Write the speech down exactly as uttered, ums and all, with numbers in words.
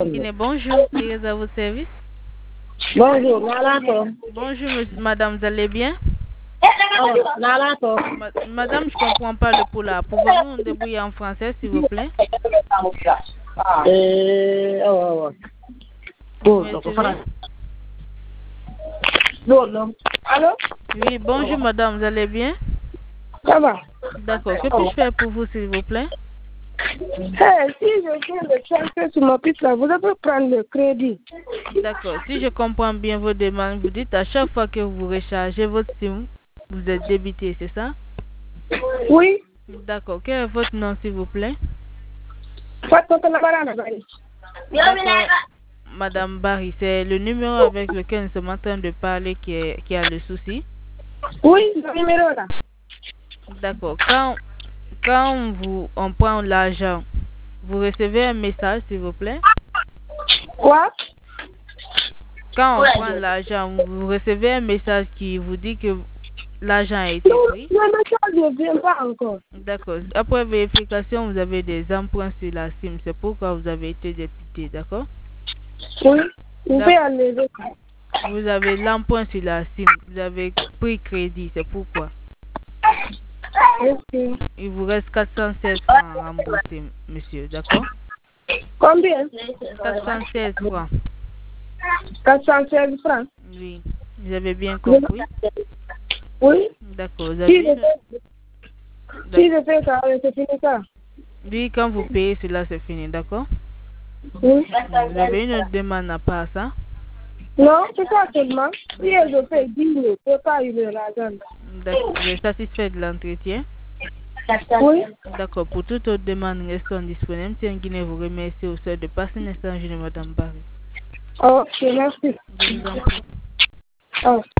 Guinée, bonjour, priez à votre service. Bonjour, Nalato. Bonjour, monsieur- madame, vous allez bien? Oh, Nalato. Ma- madame, je comprends pas le poula. Pouvez-vous nous débrouiller en français, s'il vous plaît? Eh, oh, oh. Bon, donc, Merci. voilà. Bon, non. Allô? Oui, bonjour, madame, vous allez bien? Ça va? D'accord. Que puis-je faire pour vous, s'il vous plaît? Eh, si je viens de chercher sur ma piste là, vous devez prendre le crédit. D'accord. Si je comprends bien vos demandes, vous dites à chaque fois que vous rechargez votre SIM, vous êtes débité, c'est ça? Oui? D'accord. Quel est votre nom, s'il vous plaît? Pas de la banane, Barry. D'accord. Madame Barry, c'est le numéro avec lequel nous sommes en train de parler qui, est, qui a le souci. Oui, le numéro là. D'accord. Quand, quand vous, on prend l'argent, vous recevez un message, s'il vous plaît. Quoi? Quand on prend l'argent, vous recevez un message qui vous dit que l'argent a été Non, pris. le message ne vient pas encore. D'accord. Après vérification, vous avez des emprunts sur la SIM. C'est pourquoi vous avez été débité, d'accord? Oui, vous pouvez enlever. Vous avez l'emprunt sur la SIM. Vous avez pris crédit, c'est pourquoi. Ok. Il vous reste quatre cent seize francs à rembourser, monsieur, d'accord? Combien? quatre cent seize francs. quatre cent seize francs. Oui. Vous avez bien compris? Oui. D'accord. Vous Si avez je une... fais, si je fais ça, c'est fini ça. Oui, quand vous payez cela, c'est fini, d'accord? Oui. Vous avez une autre demande à part ça? Non, c'est ça seulement. Si je fais dix mille, c'est pas une l'argent. D'accord. Vous êtes satisfait de l'entretien? Oui. D'accord. Pour toute autre demande, restons disponibles. Tiens, Guinée vous remercie au sein de passer un instant, je madame Barry. Ok, merci. Je vous en prie. Oh.